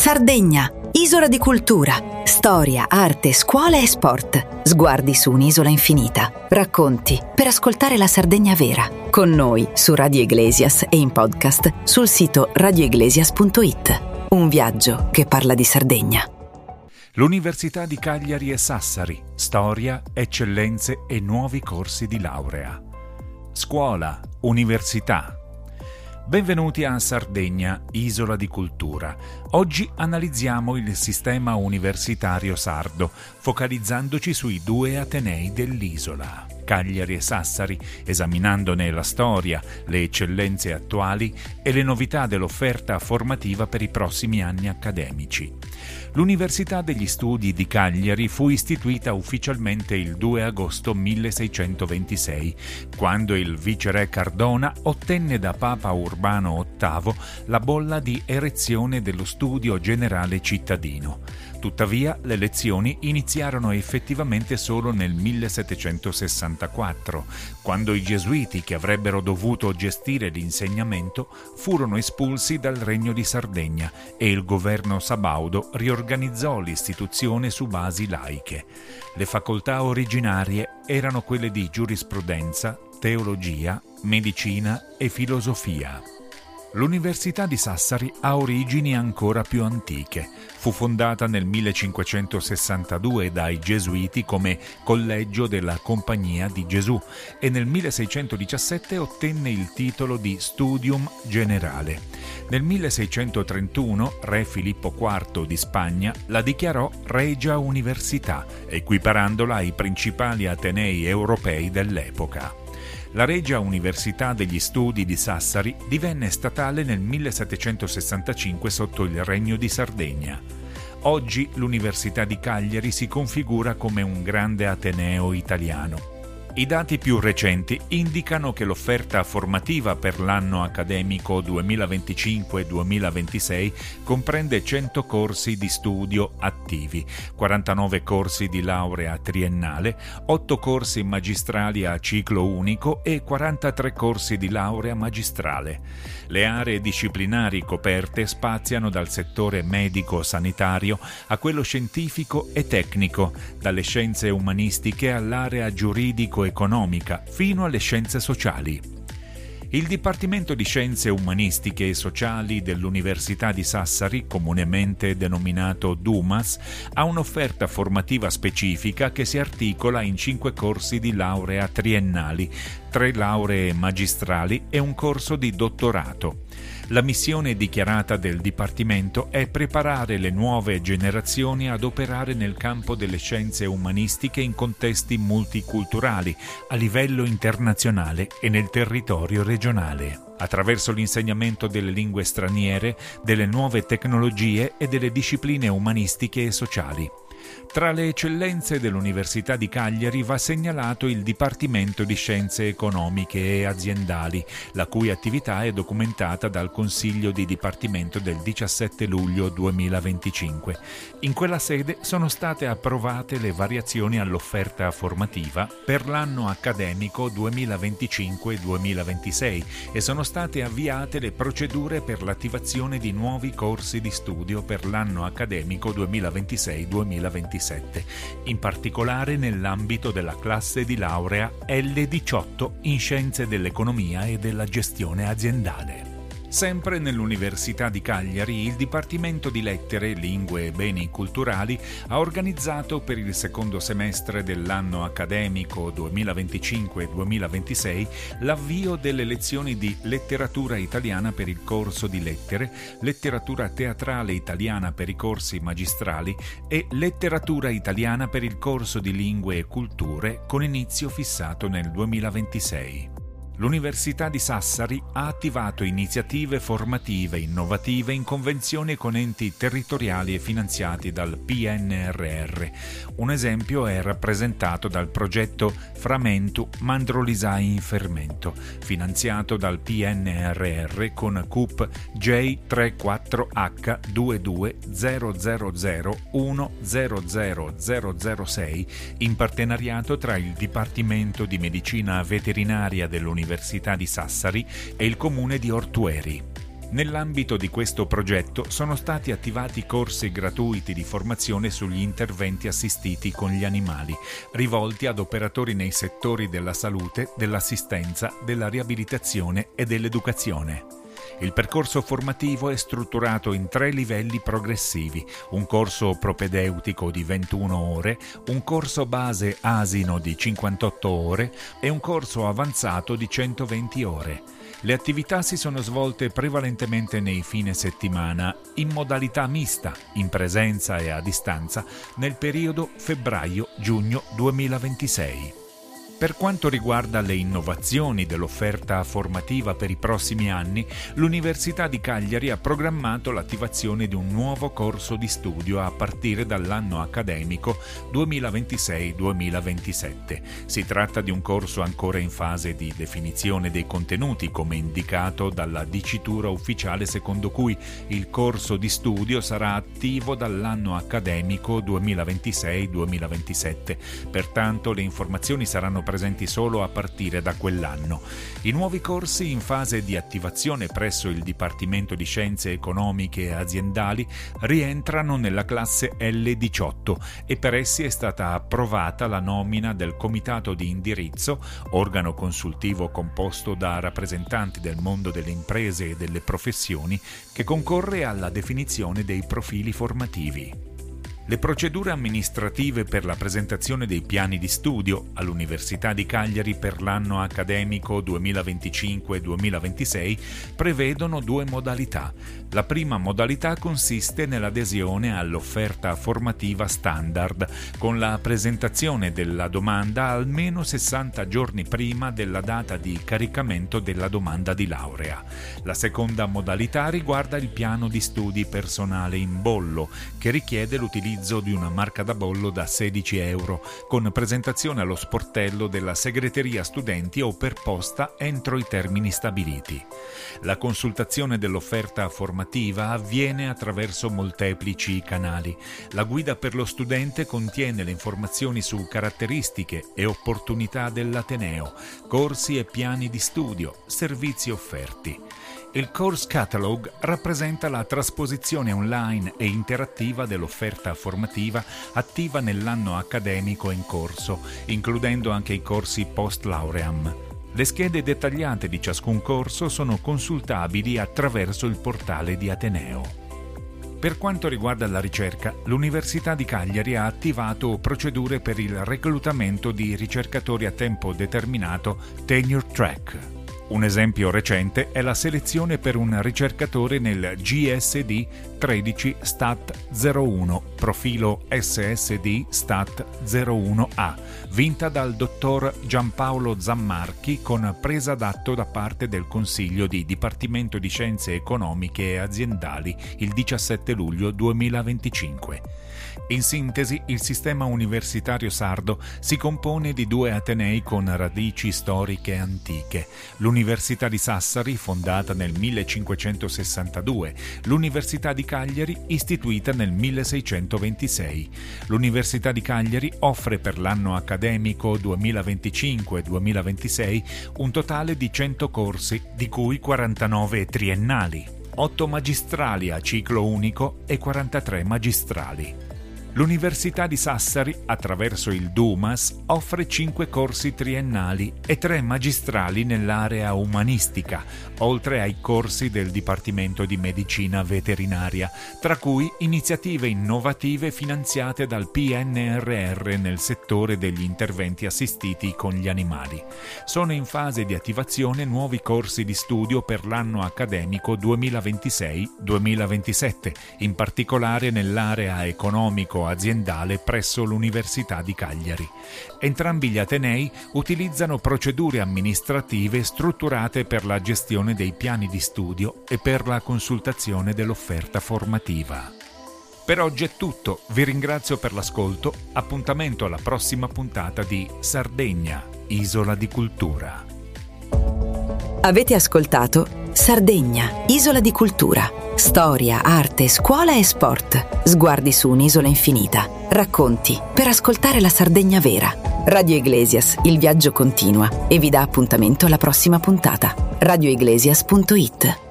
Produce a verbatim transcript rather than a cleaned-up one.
Sardegna, isola di cultura, storia, arte, scuola e sport. Sguardi su un'isola infinita. Racconti per ascoltare la Sardegna vera. Con noi su Radio Iglesias e in podcast sul sito radio iglesias punto it. Un viaggio che parla di Sardegna. L'Università di Cagliari e Sassari. Storia, eccellenze e nuovi corsi di laurea. Scuola, università. Benvenuti a Sardegna, isola di cultura. Oggi analizziamo il sistema universitario sardo, focalizzandoci sui due atenei dell'isola, Cagliari e Sassari, esaminandone la storia, le eccellenze attuali e le novità dell'offerta formativa per i prossimi anni accademici. L'Università degli Studi di Cagliari fu istituita ufficialmente il due agosto milleseicentoventisei, quando il viceré Cardona ottenne da Papa Urbano ottavo la bolla di erezione dello Studio Generale Cittadino. Tuttavia, le lezioni iniziarono effettivamente solo nel millesettecentosessantaquattro, quando i gesuiti che avrebbero dovuto gestire l'insegnamento furono espulsi dal Regno di Sardegna e il governo sabaudo riorganizzò l'istituzione su basi laiche. Le facoltà originarie erano quelle di giurisprudenza, teologia, medicina e filosofia. L'Università di Sassari ha origini ancora più antiche. Fu fondata nel millecinquecentosessantadue dai Gesuiti come Collegio della Compagnia di Gesù e nel milleseicentodiciassette ottenne il titolo di Studium Generale. Nel milleseicentotrentuno re Filippo quarto di Spagna la dichiarò Regia Università, equiparandola ai principali atenei europei dell'epoca. La Regia Università degli Studi di Sassari divenne statale nel millesettecentosessantacinque sotto il Regno di Sardegna. Oggi l'Università di Cagliari si configura come un grande ateneo italiano. I dati più recenti indicano che l'offerta formativa per l'anno accademico duemilaventicinque duemilaventisei comprende cento corsi di studio attivi, quarantanove corsi di laurea triennale, otto corsi magistrali a ciclo unico e quarantatré corsi di laurea magistrale. Le aree disciplinari coperte spaziano dal settore medico-sanitario a quello scientifico e tecnico, dalle scienze umanistiche all'area giuridico-economica, fino alle scienze sociali. Il Dipartimento di Scienze Umanistiche e Sociali dell'Università di Sassari, comunemente denominato DUMAS, ha un'offerta formativa specifica che si articola in cinque corsi di laurea triennali, tre lauree magistrali e un corso di dottorato. La missione dichiarata del Dipartimento è preparare le nuove generazioni ad operare nel campo delle scienze umanistiche in contesti multiculturali, a livello internazionale e nel territorio regionale, attraverso l'insegnamento delle lingue straniere, delle nuove tecnologie e delle discipline umanistiche e sociali. Tra le eccellenze dell'Università di Cagliari va segnalato il Dipartimento di Scienze Economiche e Aziendali, la cui attività è documentata dal Consiglio di Dipartimento del diciassette luglio duemilaventicinque. In quella sede sono state approvate le variazioni all'offerta formativa per l'anno accademico duemilaventicinque duemilaventisei e sono state avviate le procedure per l'attivazione di nuovi corsi di studio per l'anno accademico duemilaventisei duemilaventisette. In particolare nell'ambito della classe di laurea L diciotto in Scienze dell'Economia e della Gestione Aziendale. Sempre nell'Università di Cagliari, il Dipartimento di Lettere, Lingue e Beni Culturali ha organizzato per il secondo semestre dell'anno accademico duemilaventicinque duemilaventisei l'avvio delle lezioni di letteratura italiana per il corso di lettere, letteratura teatrale italiana per i corsi magistrali e letteratura italiana per il corso di lingue e culture con inizio fissato nel duemilaventisei. L'Università di Sassari ha attivato iniziative formative innovative in convenzione con enti territoriali e finanziati dal P N R R. Un esempio è rappresentato dal progetto Framentu Mandrolisai in Fermento, finanziato dal P N R R con C U P J trentaquattro H ventidue zero zero zero uno zero zero zero zero sei, in partenariato tra il Dipartimento di Medicina Veterinaria dell'Università di Sassari e il Comune di Ortueri. Nell'ambito di questo progetto sono stati attivati corsi gratuiti di formazione sugli interventi assistiti con gli animali, rivolti ad operatori nei settori della salute, dell'assistenza, della riabilitazione e dell'educazione. Il percorso formativo è strutturato in tre livelli progressivi: un corso propedeutico di ventuno ore, un corso base asino di cinquantotto ore e un corso avanzato di centoventi ore. Le attività si sono svolte prevalentemente nei fine settimana, in modalità mista, in presenza e a distanza, nel periodo febbraio-giugno duemilaventisei. Per quanto riguarda le innovazioni dell'offerta formativa per i prossimi anni, l'Università di Cagliari ha programmato l'attivazione di un nuovo corso di studio a partire dall'anno accademico duemilaventisei duemilaventisette. Si tratta di un corso ancora in fase di definizione dei contenuti, come indicato dalla dicitura ufficiale secondo cui il corso di studio sarà attivo dall'anno accademico duemilaventisei duemilaventisette. Pertanto le informazioni saranno presenti solo a partire da quell'anno. I nuovi corsi in fase di attivazione presso il Dipartimento di Scienze Economiche e Aziendali rientrano nella classe L diciotto e per essi è stata approvata la nomina del Comitato di Indirizzo, organo consultivo composto da rappresentanti del mondo delle imprese e delle professioni, che concorre alla definizione dei profili formativi. Le procedure amministrative per la presentazione dei piani di studio all'Università di Cagliari per l'anno accademico duemilaventicinque duemilaventisei prevedono due modalità. La prima modalità consiste nell'adesione all'offerta formativa standard, con la presentazione della domanda almeno sessanta giorni prima della data di caricamento della domanda di laurea. La seconda modalità riguarda il piano di studi personale in bollo, che richiede l'utilizzo di una marca da bollo da sedici euro, con presentazione allo sportello della segreteria studenti o per posta entro i termini stabiliti. La consultazione dell'offerta formativa avviene attraverso molteplici canali. La guida per lo studente contiene le informazioni su caratteristiche e opportunità dell'ateneo, corsi e piani di studio, servizi offerti. Il Course Catalog rappresenta la trasposizione online e interattiva dell'offerta formativa attiva nell'anno accademico in corso, includendo anche i corsi post lauream. Le schede dettagliate di ciascun corso sono consultabili attraverso il portale di Ateneo. Per quanto riguarda la ricerca, l'Università di Cagliari ha attivato procedure per il reclutamento di ricercatori a tempo determinato Tenure Track. Un esempio recente è la selezione per un ricercatore nel G S D tredici Stat zero uno, profilo S S D Stat zero uno A, vinta dal dottor Giampaolo Zammarchi con presa d'atto da parte del Consiglio di Dipartimento di Scienze Economiche e Aziendali il diciassette luglio duemilaventicinque. In sintesi, il sistema universitario sardo si compone di due atenei con radici storiche antiche: l'Università di Sassari, fondata nel millecinquecentosessantadue, l'Università di Cagliari, istituita nel milleseicentoventisei. L'Università di Cagliari offre per l'anno accademico duemilaventicinque duemilaventisei un totale di cento corsi, di cui quarantanove triennali, otto magistrali a ciclo unico e quarantatré magistrali. L'Università di Sassari, attraverso il DUMAS, offre cinque corsi triennali e tre magistrali nell'area umanistica, oltre ai corsi del Dipartimento di Medicina Veterinaria, tra cui iniziative innovative finanziate dal P N R R nel settore degli interventi assistiti con gli animali. Sono in fase di attivazione nuovi corsi di studio per l'anno accademico duemilaventisei duemilaventisette, in particolare nell'area economico aziendale presso l'Università di Cagliari. Entrambi gli atenei utilizzano procedure amministrative strutturate per la gestione dei piani di studio e per la consultazione dell'offerta formativa. Per oggi è tutto, vi ringrazio per l'ascolto, appuntamento alla prossima puntata di Sardegna, Isola di Cultura. Avete ascoltato Sardegna, Isola di Cultura. Storia, arte, scuola e sport. Sguardi su un'isola infinita. Racconti per ascoltare la Sardegna vera. Radio Iglesias, il viaggio continua e vi dà appuntamento alla prossima puntata. radio iglesias punto it